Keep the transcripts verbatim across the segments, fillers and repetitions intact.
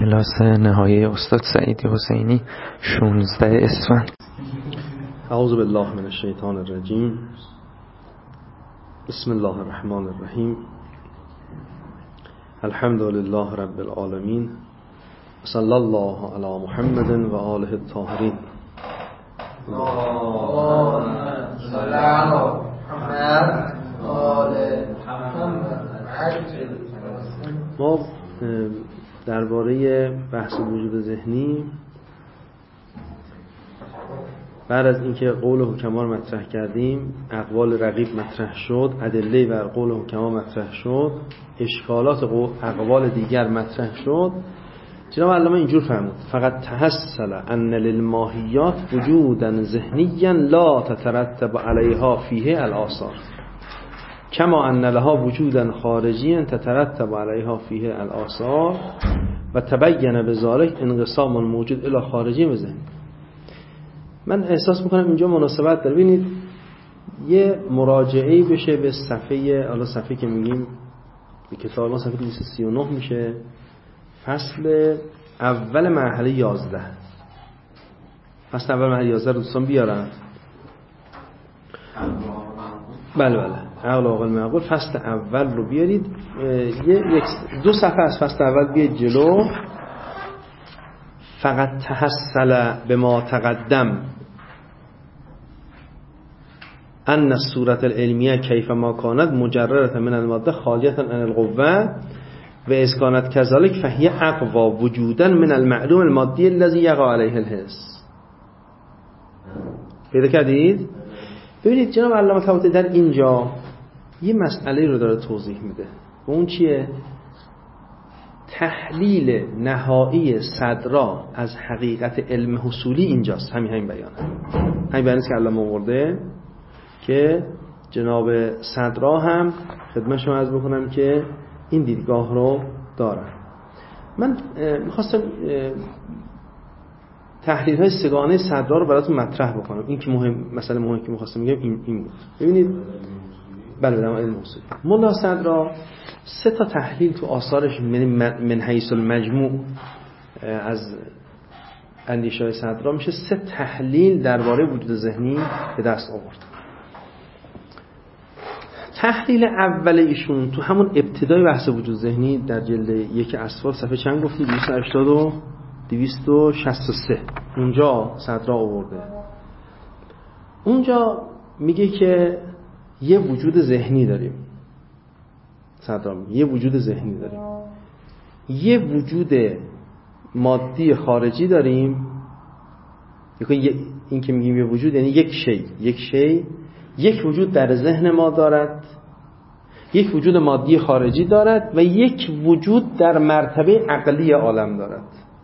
کلاس نهایی استاد سعیدی حسینی شانزده اسفند. اعوذ بالله من الشیطان الرجیم. بسم الله الرحمن الرحیم. الحمد لله رب العالمین. صلی الله علی محمد و آله الطاهرین. ما درباره بحث وجود ذهنی بعد از اینکه قول حکما رو مطرح کردیم، اقوال رقیب مطرح شد، ادله بر قول حکما مطرح شد، اشکالات اقوال دیگر مطرح شد، جناب علامه اینجور فرمود: فقط تحصل ان للماهیات وجودا ذهنیا لا تترتب علیها فیه الآثار کما ان لها وجودا خارجیا تترتب علیها فیه الآثار و تبین بذلک انقسام الموجود الی خارجی و ذهنی. من احساس میکنم اینجا مناسبت داره. ببینید یه مراجعه‌ای بشه به صفحه، حالا صفحه که میگیم به کتاب ما صفحه دویست و سی و نه میشه، فصل اول مرحله یازده. فصل اول مرحله یازده رو دوستان بیارن. بله بله عقل و عقل معقول فصل اول رو بیارید. یک دو صفحه از فصل اول بیاید جلو. فقط تحصل به ما تقدم ان الصورت العلمیه کیف ما کانت مجرده من الماده خالیه عن القوه و اذ کانت کذلک فهی اقوا وجودا من المعلوم المادی الذي یقع علیه الحس. پیدا کردید؟ ببینید جناب علامه طباطبایی در اینجا یه مسئله رو داره توضیح میده و اون چیه؟ تحلیل نهایی صدرا از حقیقت علم حصولی اینجاست. همین همین بیانه همین بیانه که علامه آورده که جناب صدرا هم خدمت شما عرض بکنم که این دیدگاه رو دارن. من میخواستم تحلیل های سگانه صدرا رو براتون مطرح بکنم. این که مهم، مسئله مهمی که میخواستم بگم این این بود. ببینید بله بدم علم حصولی ملا صدرا سه تا تحلیل تو آثارش من حیث المجموع از اندیشه صدرا میشه سه تحلیل درباره وجود ذهنی به دست آورد. تحلیل اول ایشون تو همون ابتدای بحث وجود ذهنی در جلد یک اسفار صفحه چند گفتی؟ دویست و هشتاد و دویست و شصت و سه اونجا صدرا آورده. اونجا میگه که یه وجود ذهنی داریم. صدرا میگه یه وجود ذهنی داریم، یه وجود مادی خارجی داریم. این که میگیم یه وجود یعنی یک شی، یک شی یک وجود در ذهن ما دارد، یک وجود مادی خارجی دارد و یک وجود در مرتبه عقلی عالم دارد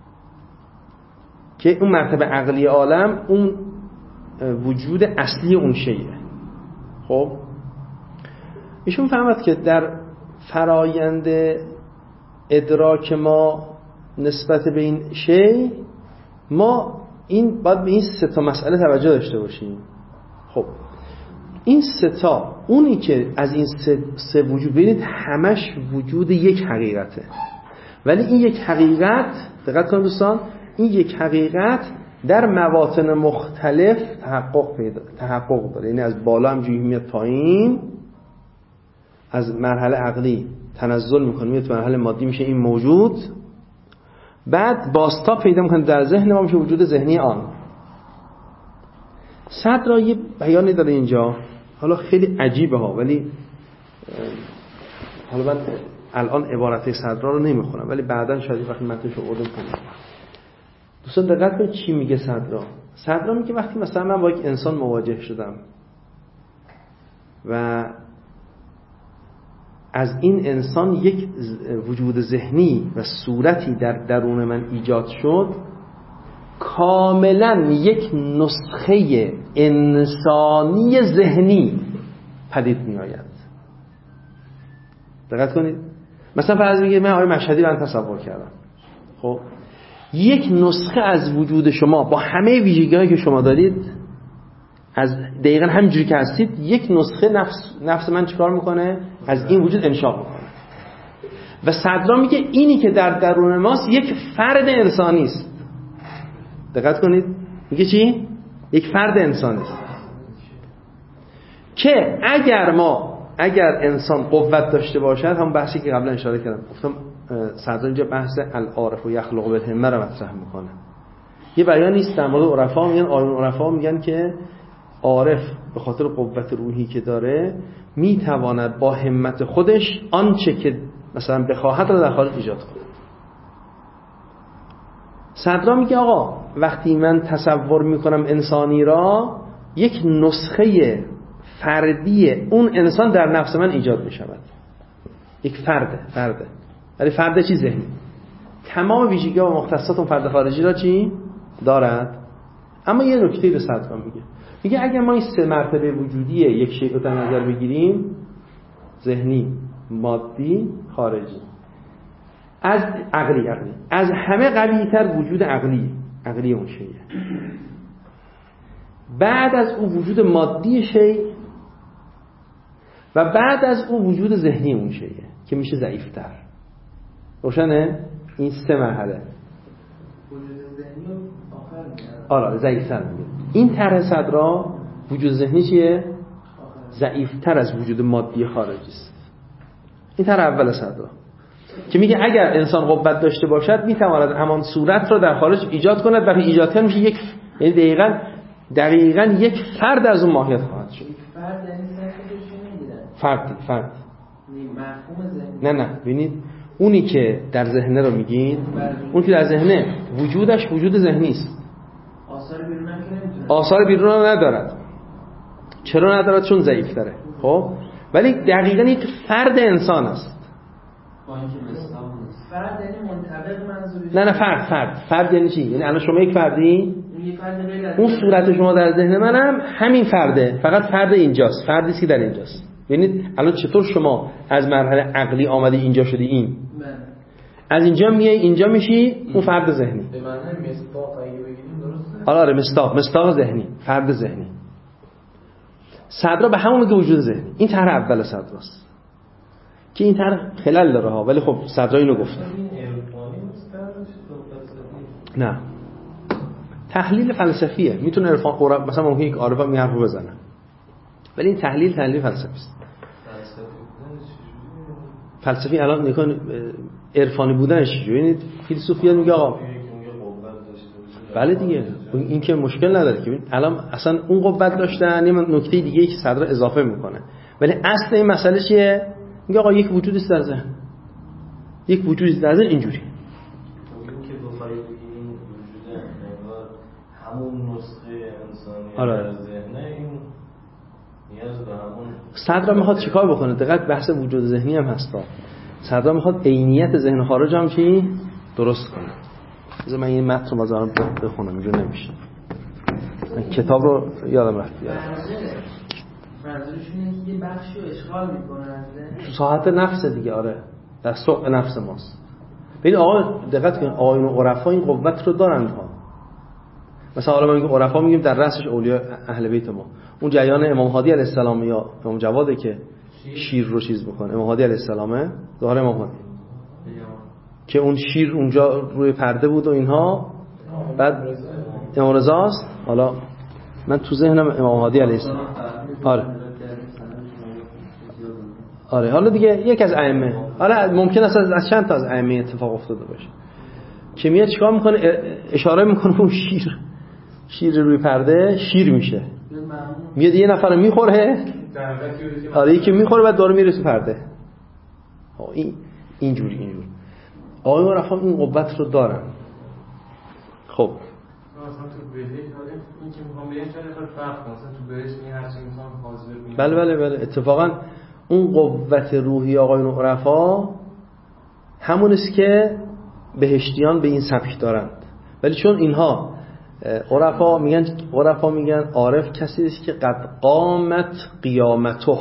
که اون مرتبه عقلی عالم اون وجود اصلی اون شیه. خب ایشون فهمد که در فرایند ادراک ما نسبت به این شی ما این باید به این سه تا مسئله توجه داشته باشیم. خب این سه تا، اونی که از این سه, سه وجود ببینید همش وجود یک حقیقته، ولی این یک حقیقت دقت کنید دوستان، این یک حقیقت در مواطن مختلف تحقق پیدا تحقق داره. یعنی از بالا همجوری میاد پایین، از مرحله عقلی تنزل میکنه میاد تو مرحله مادی میشه این موجود، بعد باستا پیدا میکنه در ذهن ما میشه وجود ذهنی آن. صدرا یه بیانی داره اینجا، حالا خیلی عجیبه ها، ولی حالا من الان عبارت صدرا رو نمیخونم ولی بعداً شاید وقتی متنش رو آوردم کنم. دوستان دقت کنید چی میگه صدرا. صدرا میگه وقتی مثلا من با یک انسان مواجه شدم و از این انسان یک وجود ذهنی و صورتی در درون من ایجاد شد، کاملا یک نسخه انسانی ذهنی پدید می آید. دقت کنید. مثلا فرض میگه من آقای مشهدی رو تصور کردم. خب یک نسخه از وجود شما با همه ویژگی‌هایی که شما دارید، از دقیقاً همینجوری که هستید، یک نسخه نفس نفس من چیکار میکنه؟ از این وجود انشاء میکنه. و صدرا میگه اینی که در درون ماست یک فرد انسانی است. دقت کنید میگه چی؟ یک فرد انسانی است که اگر ما اگر انسان قوت داشته باشد، هم بحثی که قبلا اشاره کردم گفتم صدرا اینجا بحث العارف و یخلق بالهمه رو مطرح میکنه. یه بیان نیست در مورد عرفا، میگن آیون عرفا میگن که عارف به خاطر قوت روحی که داره میتواند با همت خودش آنچه که مثلا بخواهد رو در خارج ایجاد کنه. صدرا میگه آقا وقتی من تصور میکنم انسانی را، یک نسخه فردی اون انسان در نفس من ایجاد میشود. یک فرده فرده ولی فرد چی؟ ذهنی. تمام ویژگی‌ها و مختصات اون فرد خارجی را چی دارد. اما یه نکته به صدرا میگه میگه اگر ما این سه مرتبه وجودی یک شیء رو در نظر بگیریم، ذهنی، مادی، خارجی، از عقلی عقلی از همه قوی‌تر وجود عقلی عقلی اون شیء، بعد از اون وجود مادی شیء و بعد از اون وجود ذهنی اون شیء که میشه ضعیف‌تر. روشنه؟ این سه مرحله وجود ذهنی آخر میاد. آره ضعیف‌تر میگه. این طرح صدرا وجود ذهنی چیه؟ ضعیف‌تر از وجود مادی خارجی است. این طرح اول صدرا که میگه اگر انسان قوت داشته باشد میتواند همان صورت را در خارج ایجاد کند، وقتی ایجاد کنه میشه یک، یعنی دقیقاً دقیقاً یک فرد از اون ماهیت خواهد شد. یک فرد یعنی سرکشی نمیگیرن. فردی فرد. مفهوم ذهنی. نه نه ببینید اونی که در ذهنه رو میگین، اون که در ذهنه وجودش وجود ذهنی است. آثار بیرون هم که نمیتونه. آثار بیرون رو ندارد. چرا ندارد؟ چون ضعیف تره. خب ولی دقیقاً یک فرد انسان است. با اینکه مستقیم نیست. فرد یعنی منطبق منظورش. نه نه فرد فرد فرد یعنی چی؟ یعنی الان شما یک فردی، اون یک فرد غیر از اون صورت شما در ذهن منم همین فرده، فقط فرد اینجاست، فردی است که در اینجاست. ببینید الان چطور شما از مرحله عقلی آمدی اینجا شدی، این از اینجا میای اینجا میشی اون فرد ذهنی. به معنی مصداق اگه بگیریم درسته؟ آره آره مصداق مصداق ذهنی، فرد ذهنی. صدرا به همون میگه وجود ذهنی. این طرح اول صدراست که این طرح خلل داره ها، ولی خب صدرا اینو گفته. نه تحلیل فلسفیه، میتونه عرفان قرآن مثلا ممکنه یک عارف هم حرفو بزنه، ولی این تحلیل تحلیل فلسفی است. فلسفی الان نکن عرفانی بودنش چجوریه؟ ببینید فیلسوفیا میگه آقا بله دیگه این که مشکل نداره که الان اصلا اون قوت داشتن. یه نکته دیگه ای که صدر اضافه میکنه، ولی اصل این مسئله چیه؟ میگه آقا یک وجودی است در ذهن، یک وجودی در ذهن اینجوری. این که بخوای بگیم وجود انگار همون نسخه انسانی آره. در ذهنه، این نیاز به همون صدر میخواد چیکار بکنه؟ دقیق بحث وجود ذهنی هم هست. صدر میخواد عینیت ذهن خارج هم چی درست کنه. بذار من این متن رو بازارم بخونم، اینجور نمیشه. من کتاب رو یادم رفت بیارم. منظورش اینه که یه بخشی رو اشغال میکنه از ذهن. تو ساحت نفس دیگه. آره در سوق نفس ماست. ببین آقا دقت کن، آیون و عرفا این قوت رو دارند ها. مثلا حالا ما میگیم عرفا، میگیم در رأسش اولیاء اهل بیت ما. اون جریان امام هادی علیه السلام یا امام جواده که شیر رو چیز بکنه، امام هادی علیه السلامه، ظاهر امام هادی که اون شیر اونجا روی پرده بود و اینها. بعد امام رضاست. حالا من تو ذهنم امام هادی علیه السلام. آره آره حالا دیگه یک از ائمه، حالا ممکن است از چند تا از ائمه اتفاق افتاده باشه که میاد چیکار میکنه؟ اشاره میکنه اون شیر شیر روی پرده شیر میشه، میاد یه نفر میخوره، آره یکی میخوره بعد داره میره تو پرده. این اینجوری اینجوری آقای عرفا این قوت رو دارن. خب مثلا تو بهش این که میخوام بگم چند نفر فرق کنه، مثلا تو بهش می هر چی میخوام حاضر می. بله بله بله اتفاقا اون قوت روحی آقایون عرفا همون است که بهشتیان به این سبک دارند. ولی چون اینها عرفا میگن عرفا میگن عارف کسی است که قد قامت قیامته،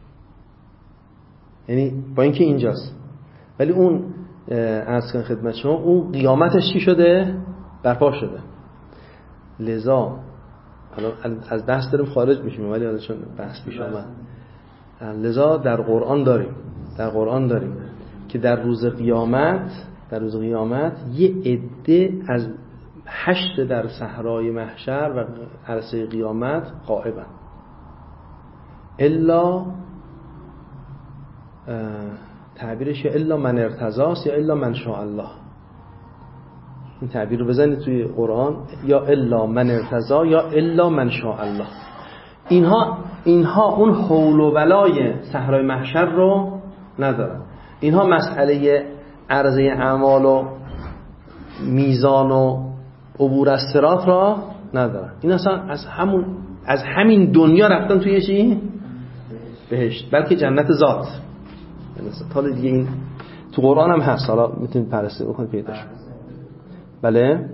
یعنی با اینکه اینجاست ولی اون عرض کن خدمت شما اون قیامتش چی شده؟ برپا شده. لذا از بحث داریم خارج میشیم ولی حالا چون بحث پیش اومد، لذا در قرآن داریم در قرآن داریم که در روز قیامت در روز قیامت یه عده از حشر در صحرای محشر و عرصه قیامت غائبن، الا تعبیرش یا الا من ارتضاست یا الا من شاء الله. این تعبیر رو بزنید توی قرآن، یا الا من ارتضا یا الا من شاء الله. اینها اینها اون حول و ولای صحرای محشر رو ندارن. اینها مسئله عرضه اعمال و میزان و عبور از صراط را ندارن. این اصلا از همون از همین دنیا رفتن توی چی؟ بهشت، بلکه جنت ذات. حالا دیگه این تو قرآن هم هست، حالا میتونید بررسی بکنید پیداش. بله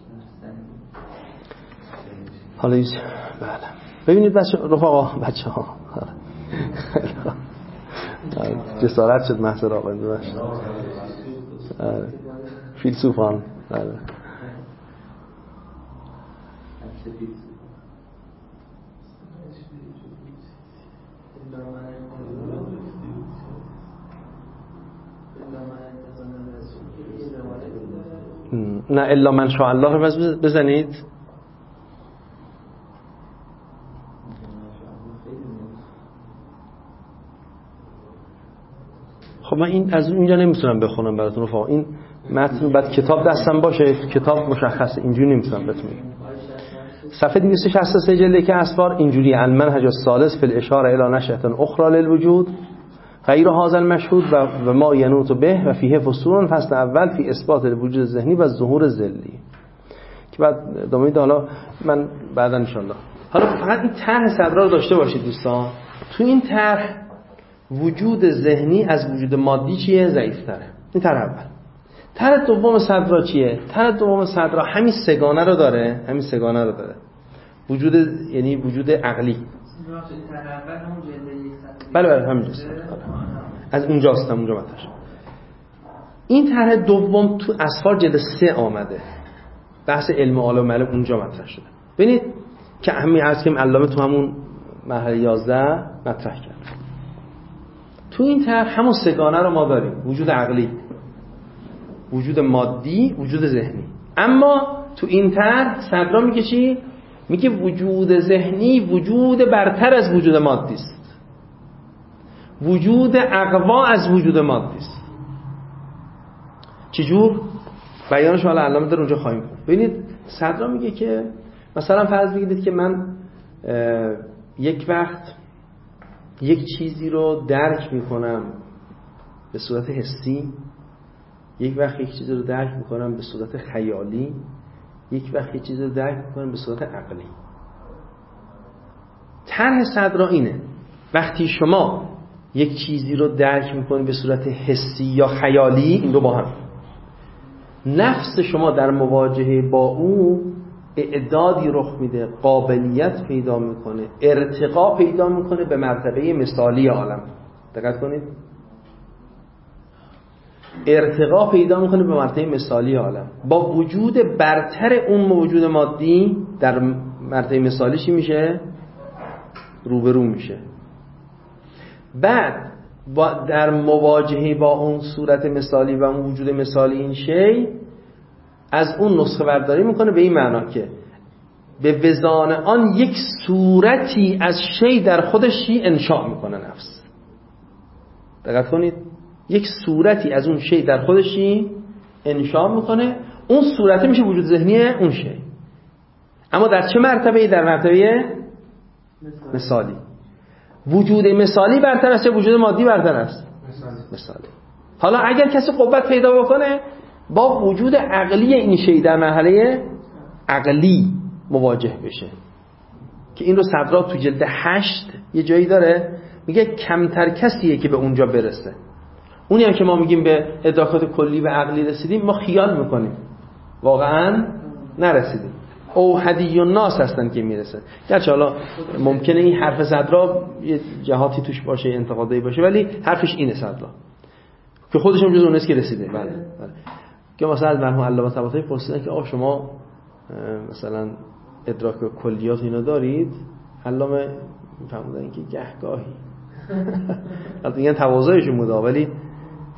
حالا ایش بله ببینید بچه رفقا بچه ها جسارت شد محضر آقای دوش فیلسوفان. بله نه الا من شاء الله رو بزنید. خب من این از اینجا نمیتونم بخونم براتون رفقا. این متن بعد کتاب دستم باشه، کتاب مشخصه، اینجوری نمیتونم بهتون بگم. صفحه دویست و شصت و سه جلد که اسفار اینجوری المنهج الثالث فی الاشاره الی نشأة اخرى للوجود غیر هذا المشهود و, و ما ینوت به و فیه فصول. فصل اول فی اثبات الوجود ذهنی و ظهور ذلی که بعد ادامه ده. حالا من بعدا ان شاء الله. حالا فقط این طرح صدرا رو داشته باشید دوستان. تو این طرح وجود ذهنی از وجود مادی چیه؟ ضعیف‌تره. این طرح اول. طرح دوم صدرا چیه؟ طرح دوم صدرا همین سگانه رو داره، همین سگانه رو داره. وجود یعنی وجود عقلی. بله بله همینجاست. از اونجاست، اونجا متاش. این طرح دوم تو اسفار جلد سه آمده. بحث علم عالم معلوم اونجا مطرح شده. ببینید که همین عرض که علامه تو همون مرحله یازده مطرح کرد. تو این طرح همون سگانه رو ما داریم، وجود عقلی، وجود مادی، وجود ذهنی. اما تو این طرح صدرا میگه چی؟ میگه وجود ذهنی وجود برتر از وجود مادی است. وجود اقوا از وجود مادی است. چجور؟ بیانش حالا علامه در اونجا خواهیم کنیم. ببینید صدرا میگه که مثلا فرض بگیرید که من یک وقت یک چیزی رو درک میکنم به صورت حسی، یک وقت یک چیزی رو درک میکنم به صورت خیالی، یک وقت یک چیزی رو درک میکنم به صورت عقلی. طرح صدرا اینه وقتی شما یک چیزی رو درک میکنید به صورت حسی یا خیالی، این دو با هم، نفس شما در مواجهه با او اعدادی رخ میده، قابلیت پیدا میکنه، ارتقا پیدا میکنه به مرتبه مثالی عالم. دقت کنید، ارتقا پیدا میکنه به مرتبه مثالی عالم. با وجود برتر اون موجود مادی در مرتبه مثالی چی میشه؟ روبرو میشه. بعد با در مواجهه با اون صورت مثالی و اون وجود مثالی این شی از اون نسخه برداری میکنه به این معنا که به وزان آن یک صورتی از شی در خودشی انشاء میکنه نفس. دقت کنید، یک صورتی از اون شی در خودشی انشاء میکنه، اون صورت میشه وجود ذهنی اون شی. اما در چه مرتبه‌ای؟ در مرتبه مثالی. وجود مثالی برتر است یا وجود مادی برتر است؟ مثالی. حالا اگر کسی قوت پیدا بکنه با وجود عقلی این شی در مرحله عقلی مواجه بشه، که این رو صدرا تو جلد هشت یه جایی داره میگه کمتر کسیه که به اونجا برسه. اونی هم که ما میگیم به ادراکات کلی و عقلی رسیدیم، ما خیال میکنیم واقعا نرسیدیم. اوحدی الناس هستن که میرسه. گرچه حالا ممکنه این حرف صدرا یه جهاتی توش باشه، انتقادی باشه، ولی حرفش اینه صدرا که خودش هم جز اونست که رسیده. بله بله. که مثلا از مرحوم علامه طباطبایی پرسیدن که آ شما مثلا ادراک کلیات اینا دارید؟ علامه میفهموندن که گهگاهی البته میگن تواضعشون بوده، ولی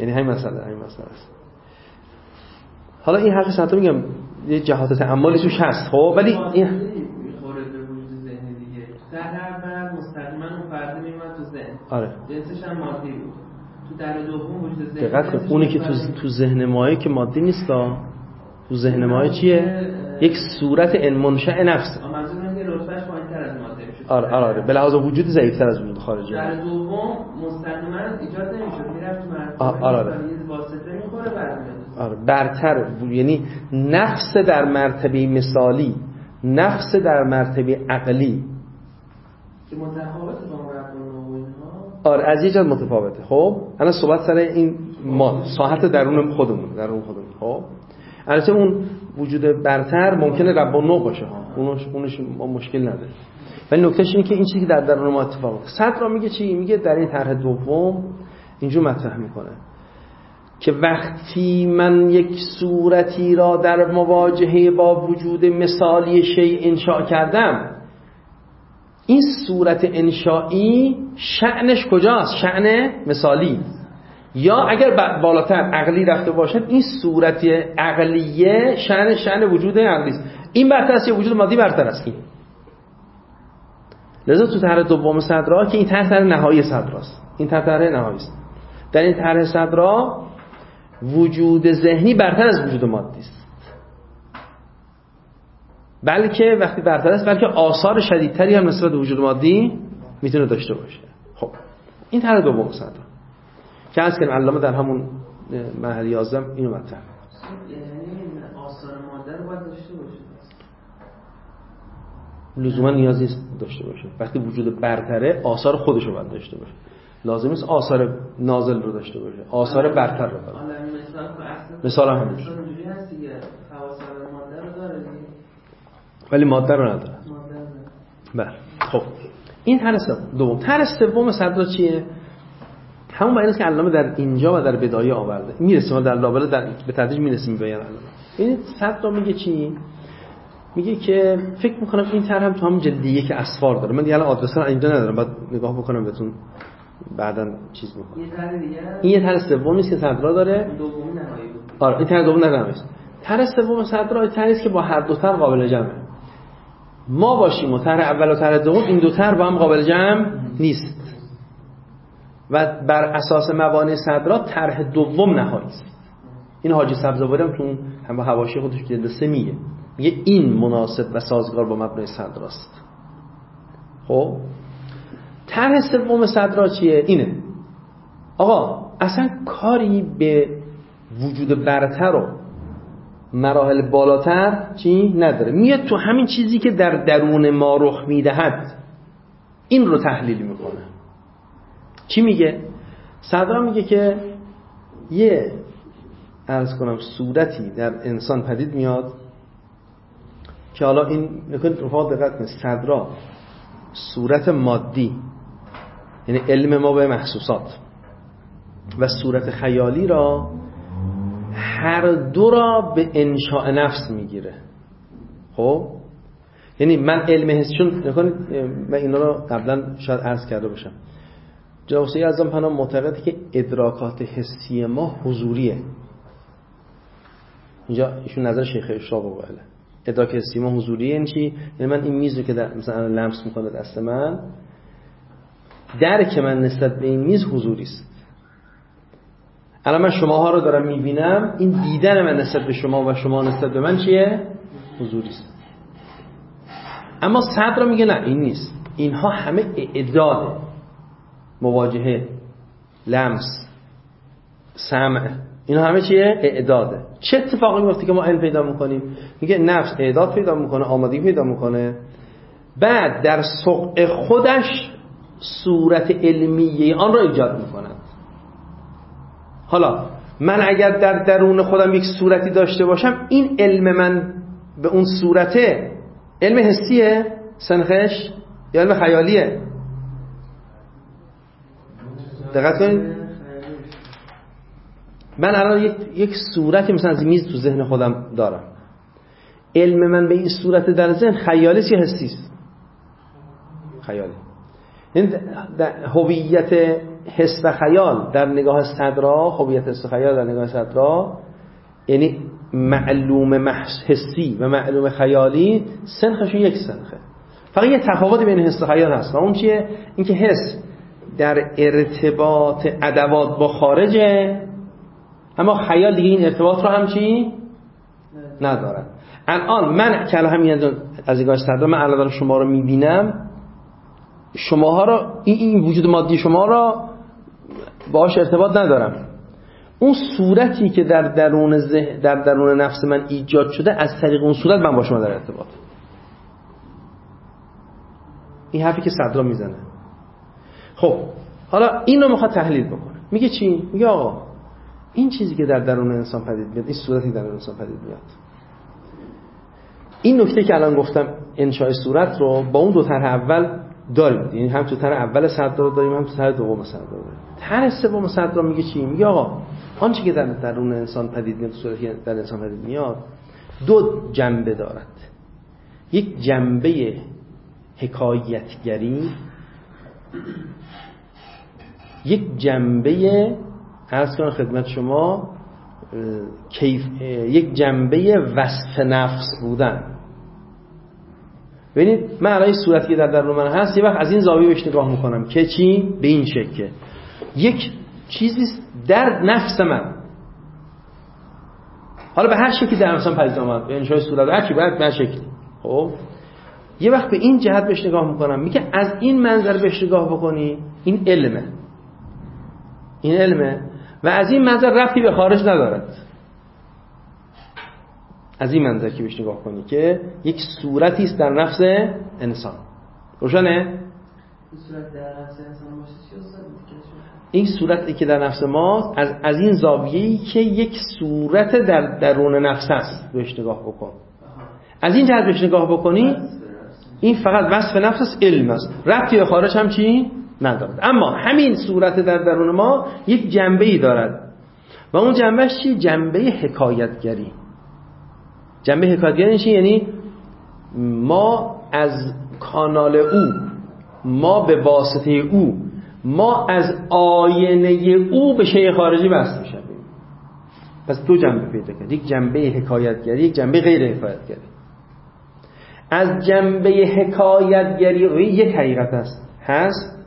یعنی همین مسئله همین مسئله است. حالا این حرف سطح میگم یه جهات تأملی توش هست خب، ولی این میخوره به وجود ذهن دیگه. در اول مستقیما اون فرد میومد تو ذهن، آره جنسش هم مادی بود. تو در دوم وجود ذهن دقت کن اونی که تو تو ذهن مایه که مادی نیستا، تو ذهن مایه چیه؟ یک صورت انمنشأ نفسه. منظورم اینه که رتبهش پایین‌تر از ماده میشه. آره آره به لحاظ وجود ضعیف‌تر از وجود خارجی. در دوم مستقیما ایجاد نمیشه، میرفت تو مرتبه آره آره واسطه میخوره برمیاد. آره برتر، یعنی نفس در مرتبه مثالی، نفس در مرتبه عقلی که متفاوته با مرتبه و اینها. آره از یه جهت متفاوته. خب الان صحبت سر این ما ساحت درون خودمون درون خودمون. خب البته اون وجود برتر ممکنه رب و نو باشه ها، اونش اونش مشکل نداره، ولی نکتهش اینه که این چیزی که در درون ما اتفاق میفته. صدر میگه چی؟ میگه در این طرح دوم اینجور مطرح میکنه که وقتی من یک صورتی را در مواجهه با وجود مثالی شیء انشاء کردم، این صورت انشایی شأنش کجاست؟ شأن مثالی. یا اگر بالاتر عقلی رفته باشد این صورت عقلیه شأن شأن وجود عقلی است. این برتر است یا وجود مادی برتر است؟ این لذا تو طرح دوم صدرا که این طرح طرح نهایی صدراست، این طرح طرح نهایی است. در این طرح صدرا وجود ذهنی برتر از وجود مادی است، بلکه وقتی برتر است بلکه آثار شدیدتری هم نسبت به وجود مادی میتونه داشته باشه. خب این طرح دوم صدرا که از کنم علامه در همون مرحله یازدهم اینو مطرح یعنی آثار ماده رو باید داشته باشه، لزوما نیازی نیست داشته باشه. وقتی وجود برتره آثار خودش رو باید داشته باشه، لازم نیست آثار نازل رو داشته باشه، آثار برتر رو داره. حالا مثلا مثال هم همینه، اینجوری هست دیگه، خواص ماده رو داره ولی ماده رو نداره. ماده رو بله. خب این طرح دوم. طرح سوم صدرا چیه؟ همون بیانیست که علامه در اینجا و در بدایه آورده. میرسیم ما در لابلا در به تدریج میرسیم به بیان علامه. این صدرا میگه چی؟ میگه که فکر میکنم این طرح هم تو هم جلدیه که اسفار داره. من دیگه الان آدرس رو اینجا ندارم، بعد نگاه بکنم بهتون بعداً چیز میکنم. یه طرح دیگه این یه طرح سومی است که صدرا داره. دومی نهایی بود. آره این طرح دوم نهایی است. طرح سوم صدرا طرحی است که با هر دو طرح قابل جمعه. ما باشیم و طرح اول و طرح دوم این دو طرح با هم قابل جمع نیست و بر اساس مبانی صدرا طرح دوم نهایی است. این حاجی سبزواری هم تو هم با حواشی خودش جلد سه میگه میگه این مناسب و سازگار با مبنای صدراست. خب طرح سوم صدرا چیه؟ اینه آقا اصلا کاری به وجود برتر و مراحل بالاتر چی نداره، میاد تو همین چیزی که در درون ما رخ میدهد این رو تحلیل میکنه. چی میگه؟ صدرا میگه که یه عرض کنم صورتی در انسان پدید میاد که حالا این نکنید رفاق دقت کنید، صدرا صورت مادی یعنی علم ما به محسوسات و صورت خیالی را هر دو را به انشاء نفس میگیره. خب یعنی من علم حسی، چون نکنید من اینا رو قبلا شاید عرض کرده باشم، جناب حسین اعظم پناه معتقده که ادراکات حسی ما حضوریه. اینجا ایشون نظر شیخ اشراق قائله ادراک حسی ما حضوریه. یعنی چی؟ یعنی من این میز رو که در مثلا لمس میکنه دست من، درک من نسبت به این میز حضوری است. الان من شماها رو دارم میبینم، این دیدن من نسبت به شما و شما نسبت به من چیه؟ حضوری است. اما صدر میگه نه این نیست، اینها همه اعداده، مواجهه، لمس، سمع، اینا همه چیه؟ اعداده. چه اتفاقی میفته که ما علم پیدا میکنیم؟ میگه نفس اعداد پیدا میکنه، آمادگی پیدا میکنه، بعد در سوق خودش صورت علمیه آن را ایجاد میکند. حالا من اگر در درون خودم یک صورتی داشته باشم، این علم من به اون صورته علم حسیه سنخش یا علم خیالیه؟ دقت کنید، من الان یک یک صورتی مثلا از میز تو ذهن خودم دارم، علم من به این صورت در ذهن خیالی یا حسی است؟ خیالی. این هویت حس و خیال در نگاه صدرا، هویت حس و خیال در نگاه صدرا یعنی معلوم محض حسی و معلوم خیالی سنخشون یک سنخه. فقط یه تفاوتی بین حس و خیال هست و اون چیه؟ اینکه حس در ارتباط ادوات با خارجه، اما خیال دیگه این ارتباط رو هم چی؟ نداره. الان من که همین از نگاه صدرا من الان شما رو میبینم، شماها رو این, این وجود مادی شما رو باهاش ارتباط ندارم. اون صورتی که در درون ذهن در درون نفس من ایجاد شده، از طریق اون صورت من با شما در ارتباط. این حرفی که صدرا میزنه. خب حالا این رو میخواد تحلیل بکنه. میگه چی؟ میگه آقا این چیزی که در درون انسان پدید میاد، این صورتی در درون انسان پدید میاد، این نکته که الان گفتم انشاء صورت رو با اون دو طرح اول داریم. یعنی هم تو طرح اول صدرا رو داریم، هم تو طرح دوم صدرا رو داریم. طرح سوم صدرا میگه چی؟ میگه آقا آنچه که در درون انسان پدید میاد، صورتی در انسان پدید میاد، دو جنبه دارد. یک جنبه حکایتگری، یک جنبه عرض کنم خدمت شما کیف، یک جنبه وصف نفس بودن. ببینید من الان صورتی که در درون من هست، یه وقت از این زاویه بهش نگاه میکنم که چی؟ به این شکل یک چیزی در نفس من، حالا به هر شکلی در نفسم پدید اومد، به انشای صورت هر کی باید به هر شکلی. خب یه وقت به این جهت بهش نگاه میکنم، میگه از این منظر بهش نگاه بکنی، این علمه، این علمه و از این منظر ربطی به خارج ندارد. از این منظر که بهش نگاه کنی که یک صورتی است در نفس انسان. روشنه؟ این صورت در نفس انسان باشه چی استاد؟ این صورتی که در نفس ما از از این زاویه‌ای که یک صورت در درون نفس است بهش نگاه بکن. از این جهت بهش نگاه بکنی، این فقط وصف نفس است، علم است، ربطی به خارج هم چی ندارد. اما همین صورت در درون ما یک جنبه‌ای دارد و اون جنبهش چی؟ جنبه حکایتگری. جنبه حکایتگری چی؟ یعنی ما از کانال او، ما به واسطه او، ما از آینه او به شیء خارجی وصل میشیم. پس دو جنبه پیدا کرد، یک جنبه حکایتگری، یک جنبه غیر حکایتگری. از جنبه حکایتگری یک حقیقت است هست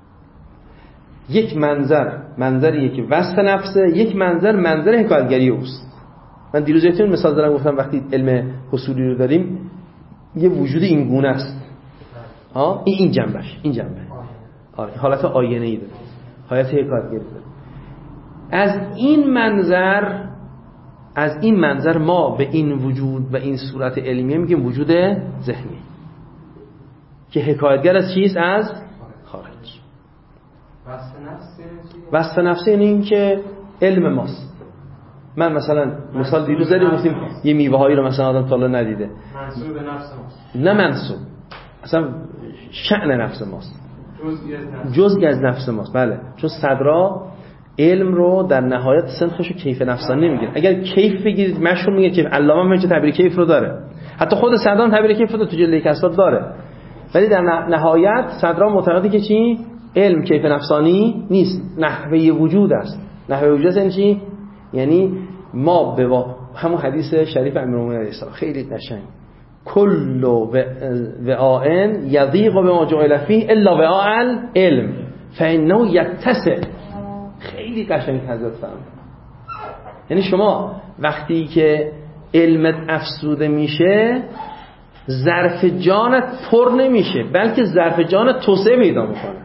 یک منظر، منظریه که وصف نفسه، یک منظر منظر حکایتگری اوست. من دیروز یه مثال دارم، گفتم وقتی علم حصولی رو داریم یه وجود این گونه است، ها این این جنبش، این جنبه آره حالت آینه‌ای داره، حالت حکایتگری داره. از این منظر از این منظر ما به این وجود و این صورت علمیه میگیم وجود ذهنی که حکایتگر از چیست؟ از خارج. وصف نفس یعنی چی؟ وصف نفس یعنی این که علم ماست. من مثلا مثال دیروز داریم گفتیم یه میوه هایی رو مثلا آدم تا حالا ندیده، منسوب به نفس ماست. نه منسوب، اصلا شأن نفس ماست، جزئی از نفس ماست. بله، چون صدرا علم رو در نهایت سنخش و کیف نفسانی نمیگیره. اگر کیف بگیرید مشهور میگه کیف، علامه میگه تعبیر کیف رو داره، حتی خود صدرا تعبیر کیف رو تو جلوه کسات داره، ولی در نهایت صدرا معتقده که چی؟ علم کیف نفسانی نیست، نحوه وجود است. نحوه وجود است یعنی چی؟ یعنی ما به وا... همون حدیث شریف امیرالمومنین علیه السلام خیلی قشنگ، کل وعاء یضیق بما جعل فیه الا وعاء العلم فانه یتسع. خیلی قشنگ حضرت فرمودن. یعنی شما وقتی که علمت افسوده میشه، ظرف جانت پر نمیشه، بلکه ظرف جانت توسعه پیدا میکنه.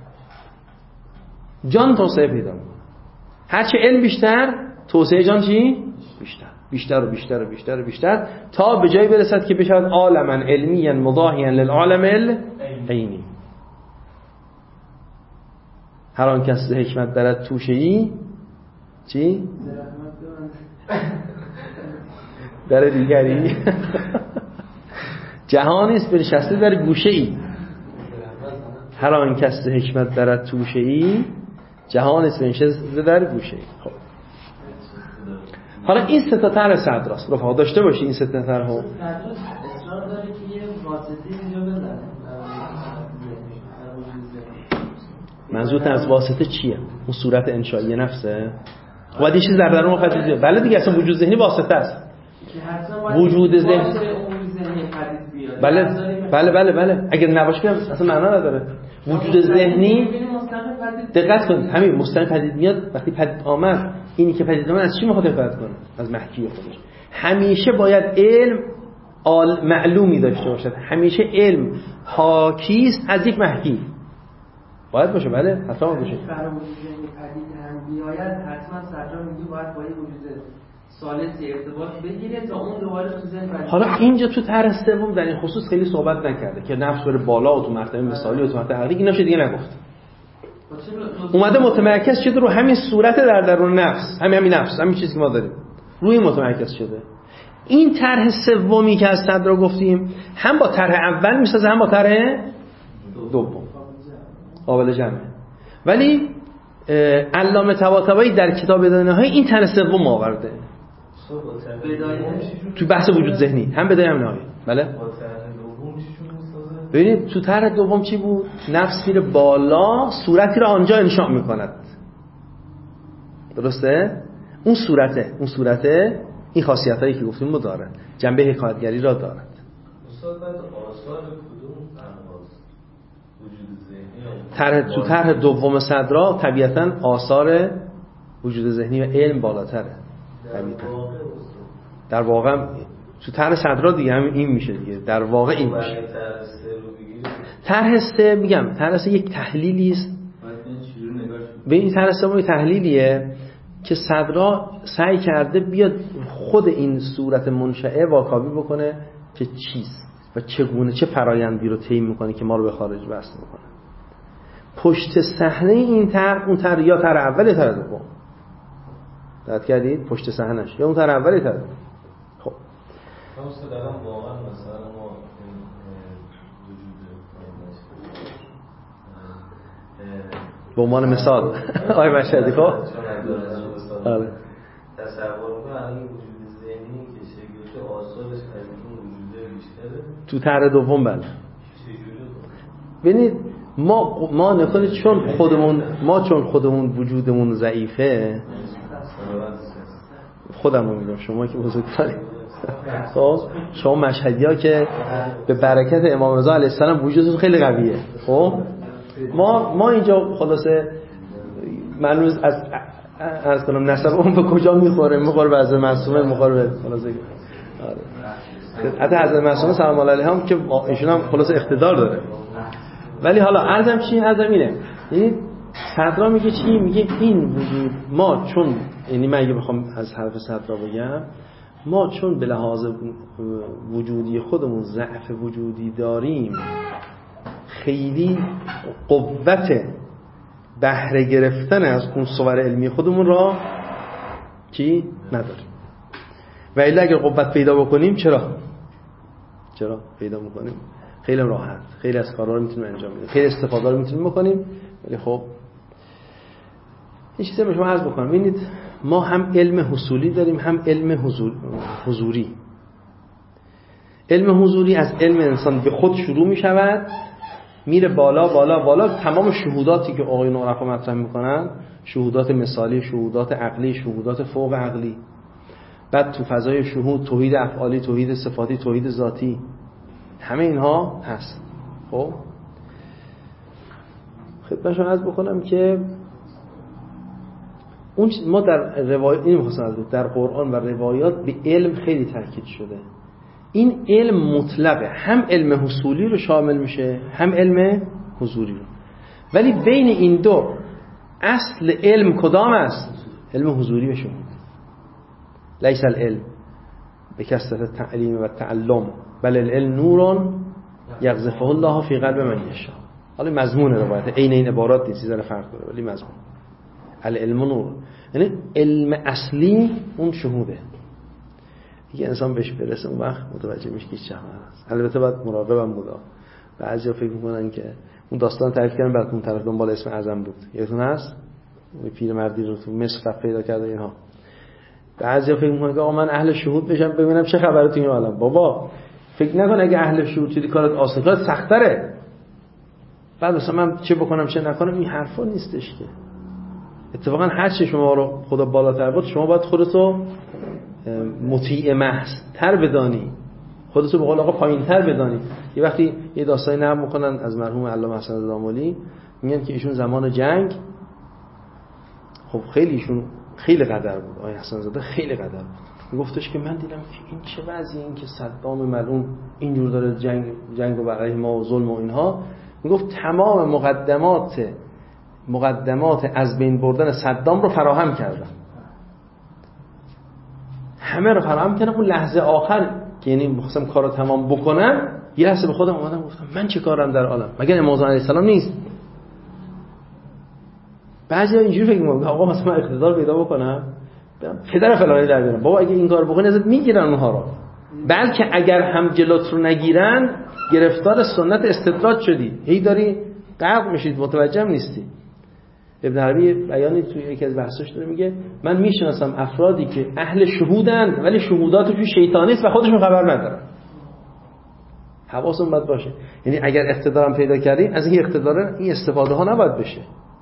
جان توسعه پیدا میکنه. هرچه علم بیشتر، توسعه جان چی؟ بیشتر بیشتر و بیشتر و بیشتر و بیشتر تا به جایی برسد که بشود عالما علمیا مضاهیا للعالم العینی. هر آن کس حکمت دارد توشه ای چی؟ در دیگری جهانی است بنشسته در گوشه ای. هر آن کس حکمت دارد توشه ای جهان است بنشسته در گوشه ای. خب حالا این سه تا طرح صدراست، رفقا داشته باشی این سه تا طرح ها. اصرار داره که یه واسطه اینجا بزنه. منظورت از واسطه چیه؟ اون صورت انشایی نفسه؟ باید یه چیز در درون پدید بیاد. بله دیگه اصلا وجود ذهنی واسطه است. وجود ذهن بله بله بله بله اگر نباشه که اصلا معنا نداره. وجود ذهنی دقت کنید همین مستقیم پدید میاد وقتی پدید آمد. اینی که پدید آمد از چی میخواد حفاظت کنه؟ از محکی خودش. همیشه باید علم آل معلومی داشته باشد. همیشه علم حاکیست از یک محکی. باید باشه بله حتما باشه. برای وجود ذهنی پدید هم بیاید حتما صدرا میگه باید با این وجود ثالثی ارتباط بگیره تا اون دوباره تو ذهن پدید. حالا اینجا تو طرح سوم در این خصوص خیلی صحبت نکرده که نفس بره بالا و تو مرتبه مثالی و تو مرتبه عقلی اینا دیگه نگفت. اومده متمرکز شده رو همین صورت در درون نفس، همین همین نفس، همین چیزی که ما داریم. روی متمرکز شده. این طرح سومی که از صدر گفتیم هم با طرح اول میسازه هم با طرح دوم. قابل جمعه. ولی علامه طباطبایی در کتاب بدایه نهایی این طرح سوم آورده. تو بحث وجود ذهنی هم بدایه هم نهایی. بله؟ ببینید تو طرح دوم چی بود؟ نفس میره بالا، صورتی را آنجا انشاء میکند. درسته؟ اون صورته، اون صورته این خاصیتایی که گفتیم رو داره. جنبه حکایتگری را دارد. استاد بعد آثار کدوم انواع وجود ذهنی طرح تو طرح دوم صدرا طبیعتاً آثار وجود ذهنی و علم بالاتره. طبیعتاً. در واقع تو طرح صدرا دیگه همین این میشه دیگه. در واقع این میشه. طرح سه میگم طرح سه یک تحلیلی است. به این طرح سه یک تحلیلیه که صدرا سعی کرده بیاد خود این صورت منشأه واکاوی بکنه که چیست و چگونه چه فرایندی رو طی میکنه که ما رو به خارج وصل میکنه. پشت صحنه این طرح اون طرح یا طرح اول یا طرح دوم. دقت کردید پشت صحنهش یا اون طرح اول یا طرح دوم. خب اصلا دارم واقعا مثلا ما به عنوان مثال آی مشهدی خب آره تصور کنم این وجود ذهنی که شکل آثارش از این وجود بیشتره تو طرح دوم بله. ببینید ما ما نکنید چون خودمون ما چون خودمون وجودمون ضعیفه خودم رو میگم شما که بزرگترید خب شما مشهدی‌ها که به برکت امام رضا علیه السلام وجودتون خیلی قویه. خب ما ما اینجا خلاصه معلوم از عرض کنم نسب اون به کجا میخوره میخوره به حضرت معصومه میخوره به خلاصه آره حتی حضرت معصومه سلام الله علیها هم که ایشون هم خلاصه اقتدار داره. ولی حالا عرضم چی عرضم اینه یعنی صدرا میگه چی میگه این وجود ما چون یعنی من اگه بخوام از حرف صدرا بگم ما چون به لحاظ وجودی خودمون ضعف وجودی داریم خیلی قوت بهره گرفتن از اون صور علمی خودمون را چی نداریم. و الا اگر قوت پیدا بکنیم چرا چرا پیدا میکنیم خیلی راحت خیلی از کارها رو میتونیم انجام بدیم خیلی استفاده رو میتونیم بکنیم. ولی خب این چیزی شما عرض بکنم ببینید ما هم علم حصولی داریم هم علم حضور... حضوری. علم حضوری از علم انسان به خود شروع میشود میره بالا بالا بالا تمام شهوداتی که آقایون عرفا مطرح میکنن شهودات مثالی شهودات عقلی شهودات فوق عقلی بعد تو فضای شهود توحید افعالی توحید صفاتی توحید ذاتی همه اینها هست. خب خدمتشون عرض بکنم که اون ما در روایات این مخصوصا در قرآن و روایات به علم خیلی تاکید شده. این علم مطلقه هم علم حصولی رو شامل میشه هم علم حضوری رو. ولی بین این دو اصل علم کدام است؟ علم حضوری بشه. لیس العلم به کثرت التعلیم و تعلم بل العلم نور یقذفه الله فی قلب من یشاء. حالا مضمون روایت عین این عبارات نیست چیزا فرق داره ولی مضمون العلم نور یعنی علم اصلی اون شهوده. یه انسان بهش برسه اون وقت متوجه میشه که چه هست. البته باید مراقبم بود. بعضیا فکر میکنن که اون داستان تعریف کردن بعد اون طرف دنبال اسم اعظم بود. یادتون هست؟ اون پیرمردی رو تو مصر پیدا کرده اینها. بعضیا فکر میکنن که آقا من اهل شهود بشم ببینم چه خبره تو این عالم. بابا فکر نکن اگه اهل شهود شدی کارت آسان کارت سخت‌تره. بعد مثلا من چه بکنم چه نکنم، این حرفا نیستش که. اتفاقا هر چی شما رو خدا بالاتر بود، شما باید خودتو مطیع محض تر بدانی، خودتو به قول آقا پایین تر بدانی. یه وقتی یه داستانی نقل میکنن از مرحوم علامه حسن داملی، میگن که ایشون زمان جنگ، خب خیلی ایشون خیلی قدر بود، آقای حسن زاده خیلی قدر بود، میگفتش که من دیدم که این چه وضعی، این که صدام ملعون اینجور داره جنگ جنگ و علیه ما و ظلم و اینها، میگفت تمام مقدمات مقدمات از بین بردن صدام رو فراهم کردم، همه رو فراهم کردم. اون لحظه آخر که یعنی می‌خواستم کارو تمام بکنم، یه لحظه به خودم اومدم گفتم من چه کارم در عالم، مگر امام علیه السلام نیست؟ بعضیا اینجوری فکر می‌کنن آقا مثلا من اقتدار پیدا بکنم برم پدر فلانی در بیارم، بابا اگه این کارو بکنی ازت میگیرن اونها رو، بلکه اگر هم جلوت رو نگیرن گرفتار سنت استدراج شدی، هی داری غرق میشید، متوجه نیستی. ابن عربی بیانی توی یکی از بحثاش داره میگه من میشناسم افرادی که اهل شهودن ولی شهوداتشون شیطانی است و خودشون خبر ندارن. حواستون باید باشه، یعنی اگر اقتدارم پیدا کردین از این اقتدار این استفاده ها نباید بشه.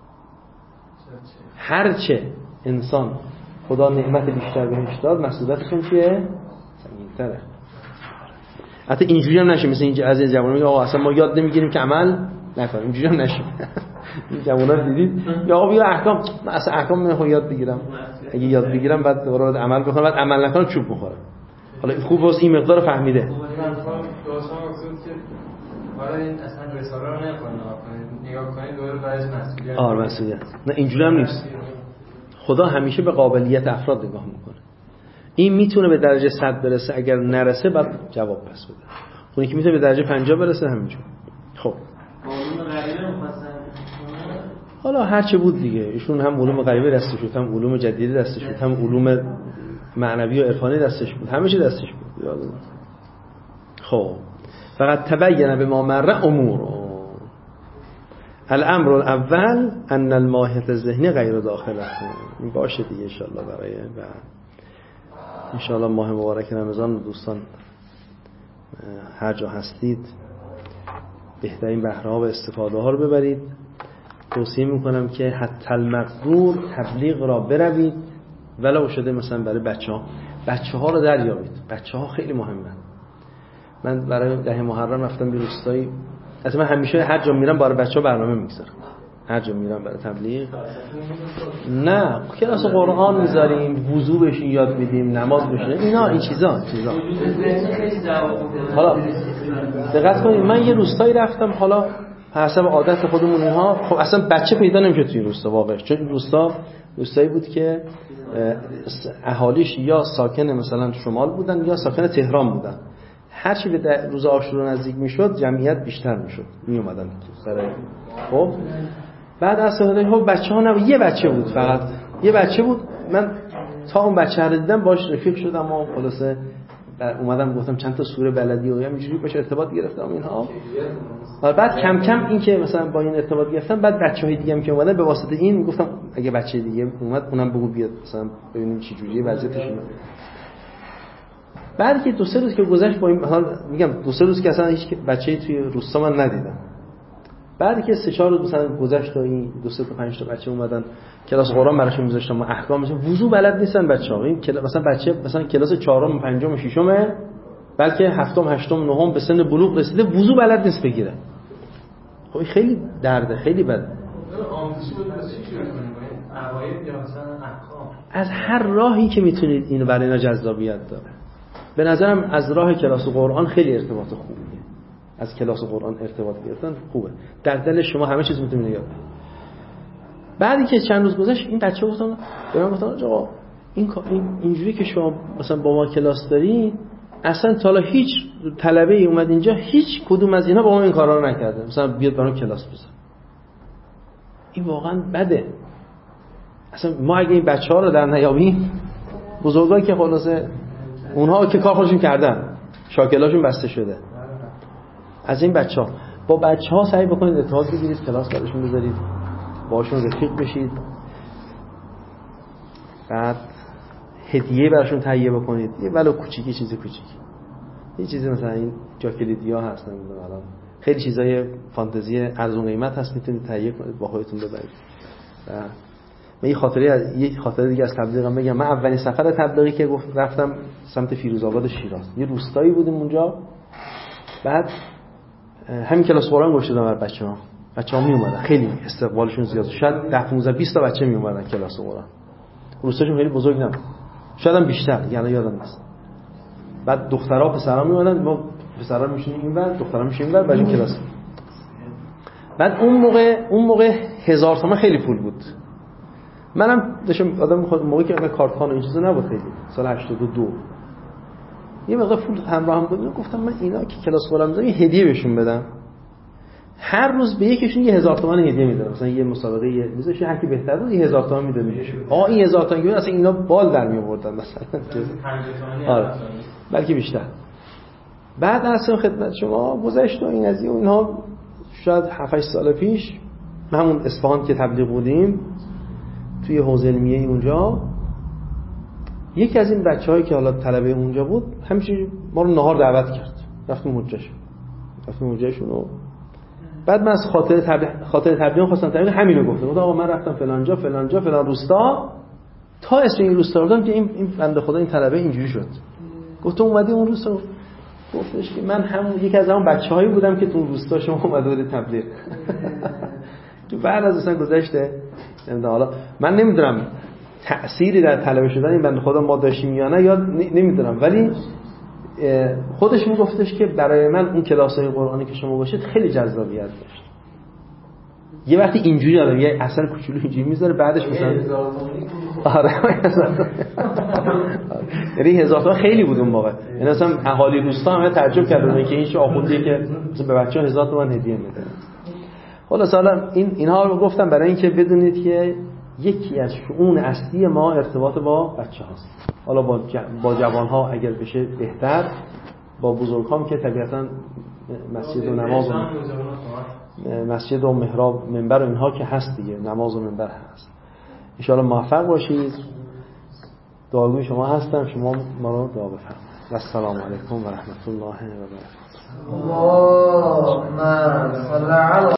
هرچه انسان خدا نعمت بیشتر بهش داد مسئولیتشون چیه؟ سنگین‌تره. حتی اینجوری هم نشه مثل اینجا از این جوونا میگه آقا اصلا ما یاد نمیگیریم که عمل نکنیم، اینجوری هم نشه. این جوونا رو دیدید یا آقا بیا احکام، من اصلا احکام نمیخوام یاد بگیرم، اگه یاد بگیرم بعد دوباره عمل بکنم، بعد عمل نکنم چوب میخورم. حالا خوب واسه این مقدار فهمیده. داستان مقصود که حالا این اصلا رساله رو نکنه، نگاه کنید دوره بعدش مسئولیت. آره مسئولیت. نه اینجوری هم نیست. خدا همیشه به قابلیت افراد نگاه میکنه. این میتونه به درجه صد برسه، اگر نرسه بعد جواب پس بده. اونی که میتونه به درجه پنجاه برسه همینجور. خب علوم غریبه مفصل حالا هر چه بود دیگه، ایشون هم علوم غریبه دستش بود، هم علوم جدیدی دستش بود، هم علوم معنوی و عرفانی دستش بود، همه چی دستش بود. یادم. خب فقط تبین به ما مر امور. الامر الاول ان الماهیت الذهنی غیر داخله. این باشه دیگه ان شاء الله برای بعد. ان شاء الله ماه مبارک رمضان دوستان هر جا هستید بهترین بهره ها و استفاده ها رو ببرید. توصیه میکنم که حتی المقدور تبلیغ را بروید، ولو شده مثلا برای بچه ها بچه ها رو دریابید. بچه ها خیلی مهمه. من برای ده محرم رفتم به روستایی، از من همیشه هر جا میرم برای بچه ها برنامه میگذارم، هر جا میرم برای تبلیغ. نه کلاس قرآن میذاریم، وضو بهشون یاد میدیم، نماز بخونیم، اینا این چیزا چیزا حالا دقت کنید من یه روستایی رفتم، حالا حسب عادت خودمون اینها، خب اصلا بچه پیدا نمیشه توی روستا واقعا، چون این روستا روستایی بود که اهالیش یا ساکن مثلا شمال بودن یا ساکن تهران بودن. هر چی به روز عاشورا نزدیک میشد جمعیت بیشتر میشد، می اومدن تو سر. خب بعد اصلا خب بچه‌ها نه، یه بچه بود فقط، یه بچه بود. من تا اون بچه رو دیدم باش رفیق شدم و خلاصه اومدم گفتم چند تا سوره بلدی و همینجوری باشه ارتباط گرفتم اینها. بعد کم کم این که مثلا با این ارتباط گرفتم، بعد بچه‌های دیگه هم که اومدن به واسطه این میگفتم اگه بچه دیگه اومد اونم بگو بیاد مثلا ببینیم چه جوریه وضعیتش. بعد که دو سه روز که گذشت با این حال میگم دو سه روز که اصلا هیچ بچه‌ای توی روستا من ندیدم. بعد که سه چهار روز مثلا گذشت و این دو سه تا پنج تا بچه اومدن کلاس قرآن براشون میذاشتم و احکام مثلا وضو بلد نیستن بچه‌ها. این مثلا بچه مثلا کلاس چهارم پنجم ششم بلکه هفتم هشتم نهم به سن بلوغ رسیده وضو بلد نیست بگیره. خب خیلی درده، خیلی بده. آموزش بود واسه چی شروع کنیم؟ عقاید یا مثلا احکام؟ از هر راهی که میتونید اینو برای اینا جذابیت داره. به نظرم از راه کلاس قرآن خیلی ارتباط خوبیه. از کلاس قرآن ارتباط گرفتن خوبه. در دل شما همه چیز میتونید یاد بگیرید. بعدی که چند روز گذشت این بچه گفتن به من گفتن آقا این این اینجوری که شما مثلا با ما کلاس دارید اصلا تا حالا هیچ طلبه‌ای اومد اینجا هیچ کدوم از اینا با ما این کارا رو نکرده، مثلا بیاد برام کلاس بزن. این واقعا بده. اصلا ما اگه این بچه‌ها رو در نیابیم، بزرگا که خلاصه اونها که کار خودشون کردن شاکلاشون بسته شده، از این بچه‌ها با بچه‌ها سعی بکنید ارتباط بگیرید، کلاس براشون بذارید، باهاشون رفیق بشید، بعد هدیه براشون تهیه بکنید، یه ولو کوچیکی چیز کوچیکی، یه چیزی مثلا این جاکلیدیا هست نمیدونم الان خیلی چیزای فانتزی ارزون قیمت هست، میتونید تهیه کنید با خودتون ببرید. من یه خاطره یه خاطره دیگه از تبلیغم بگم. من اولین سفر تبلیغی که گفت رفتم سمت فیروزآباد شیراز، یه روستایی بودیم اونجا. بعد همین کلاس قرآن گذاشته بودم برای بچه‌ها. بچه‌ها می اومدن، خیلی استقبالشون زیاد، شاید ده پانزده بیست تا بچه می اومدن کلاس قرآن. روستاشون خیلی بزرگ نبود، شاید هم بیشتر، یعنی یادم نیست. بعد دخترها پسرها می اومدن، ما پسرها میشیم اینور، دخترها میشیم اینور، بعد این کلاس. بعد اون موقع اون موقع هزار تومان خیلی پول بود. منم داشتم آدم خود موقعی که کارت خانه این چیزا نبود، خیلی سال هشتاد و دو یه مقدار پول همراه هم بود. گفتم من اینا که کلاس قرآن میذارم یه هدیه بهشون بدم، هر روز به یکیشون یه هزار تومان هدیه میدادم. مثلا یه مسابقه یه میذاشی هر کی بهتر بود یه هزار تومان میداد بهشون. آ این هزار تومان که اصلا اینا بال در می آوردن مثلا آره بلکه بیشتر. بعد اصلا خدمت شما گذشت و این از این اینها شاید هفت هشت سال پیش همون اصفهان که تبلیغ بودیم توی حوزه علمیه اونجا، یکی از این بچه‌هایی که حالا طلبه اونجا بود همیشه ما رو نهار دعوت کرد، رفتیم حجه‌شون رفتیم حجه‌شون و بعد من از خاطر تبلیغ خاطر تبلیغ خواستم تبلیغ همینو گفتم. گفتم آقا من رفتم فلان جا فلان جا فلان روستا، تا اسم این روستا رو دادم که این این بنده خدا این طلبه اینجوری شد. گفتم اومدی اون روستا؟ گفتش که من همون یکی از اون بچه‌هایی بودم که تو اون روستا شما اومده بود تبلیغ. تو بعد از اصلا گذشته حالا من نمیدونم تأثیری در طلبه شدن این بنده خدا ما داشتیم یا نه، یا نمیدونم، ولی خودش میگفتش که برای من اون کلاس‌های قرآنی که شما باشید خیلی جذابیت داشت. یه وقتی اینجوری داره یه اثر کوچولو اینجوری میذاره، بعدش مثلا آره یعنی هزار تا خیلی بود اون موقع. یعنی مثلا اهالی روستا هم تعجب کردن که این چه آخوندیه که مثلا به بچه‌ها هزار تومان هدیه میده. خلاص حالا این اینها رو گفتم برای اینکه بدونید که یکی از شؤون اصلی ما ارتباط با بچه‌هاست. حالا با ج... با جوان‌ها اگر بشه بهتر، با بزرگان که طبیعتاً مسجد و نماز و مسجد و محراب منبر و اینها که هست دیگه، نماز و منبر هست. ان شاء الله موفق باشید. دعاگوی شما هستم، شما ما رو دعا بفرمایید. السلام علیکم و رحمت الله و برکاته. اللهم صل علی